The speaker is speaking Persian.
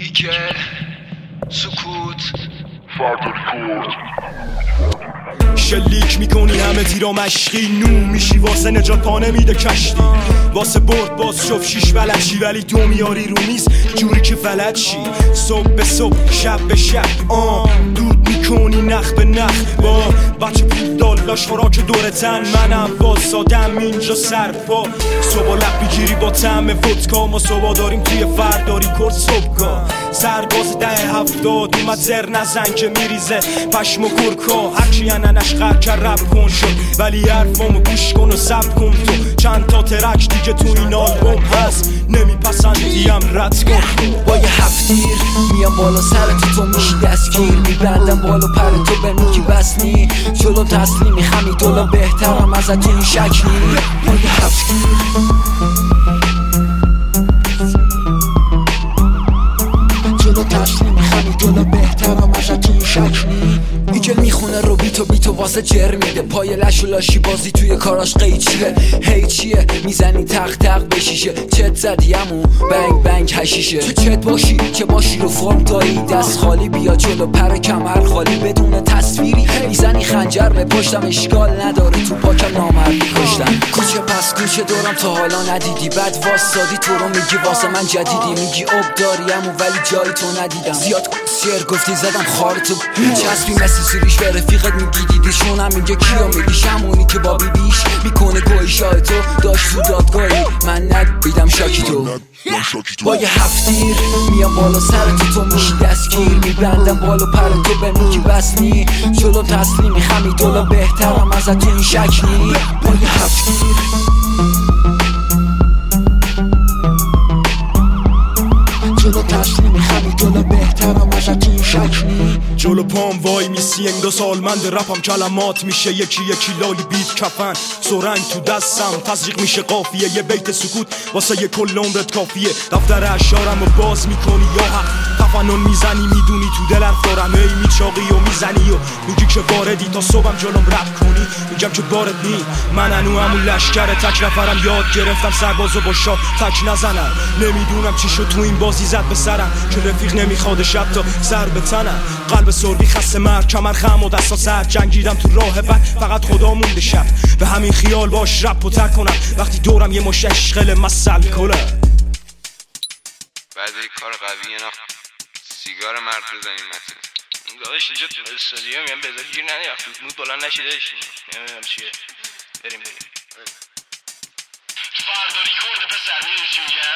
ایگل سکوت شلیک میکنی همه تیرا مشقی نو میشی واسه نجات پا نمیده کشتی واسه برد باز شف شیش بلد شی ولی تو میاری رو میز جوری که فلج شی صبح به صبح شب به شب دود میکنی نخ به نخ با بچه پول دالاش خوراک دور تن منم واسادم اینجا سرپا صبح لب بگیری با طعم ودکا ما صبح داریم توی فرداری کرد صبحگاه سرباز 10-70 اومد زر نزن که میریزه پشم و گرکا هرچی اننش قرد که رب کن شد ولی حرفامو گوش کن و سب کن تو چند تا ترک دیگه تو این آلبوم هست نمیپسندیم رد کن با یه هفتیر میام بالا سر تو میشی دستگیر میبندم بالا پر تو به میگی بس نی جلو تسلیمی خمی دولا بهترم ازت تو این شک نی با یه هفتیر جلو تسلیمی خمی دولا بهترم ازت تو این شک نی ایگل میخونه رو بیتو واسه جر میده پای لش و لاشی بازی توی کاراش قیچیه هی چیه میزنی تق تق بشیشه چت زدی امو بنگ بنگ هشیشه تو چت باشی که باشی رو فرم داری دست خالی بیا جلو پر کمر خالی بدون تصویری میزنی خنجر به پشتم اشکال نداره تو پاکم نامردی کشتن کوچه پس کوچه دورم تا حالا ندیدی بعد واسادی تو رو میگی واسه من جدیدی میگی اب داری امو ولی جایی تو ندیدم زیاد سیر گفتی زدم خارتو چسبی مثل سیریش به رفیقت میگی دیدیشون هم میگه کیو میگیش همونی که با بیبیش میکنه گوی شای تو داشت تو دادگاهی من ندیدم شاکی تو با یه هفتیر میام بالا سر تو میشی دستگیر میبندم بالا پر تو به میگی بس نی جلو تسلیمی خمی دولا بهترم ازت تو این شک نی با یه هفتیر جلو تسلیمی خمی دولا بهترم ازت تو این شک نی جلو پام وای میسی انگار سالمند رپم کلمات میشه یکی یکی لالی بیت کفن سرنگ تو دستم تزریق میشه قافیه یه بیت سکوت واسه یه کل عمرت کافیه دفتر اشارم رو باز میکنی یا حق تفنن میزنی میدونی تو دلم دارم هی میچاقی و میزنی و میگی که واردی تا صبحم جلوم رپ کنی میگم که بارد نی من انو همون لشکر تک نفرم یاد گرفتم سربازو با شاه تک نزنم نمیدونم چی شد تو این بازی زد به سرم که رفیق نمیخواد شب تا سر به تنم قلب سربی خسته مرد کمر خم و دستا سر جنگیدم تو راه بعد فقط خدا مونده شب به همین خیال باش رپ و تر کنم وقتی دورم یه مش اشغل مسل کله بعد یک کار قویه نه سیگار مرد بزنیم متن این داداش اینجا تو استادیوم میگم بذار گیر نده وقتی مود بلند نشیدهش نمیدونم چیه بریم فرداری کرده پسر میدونی چی میگم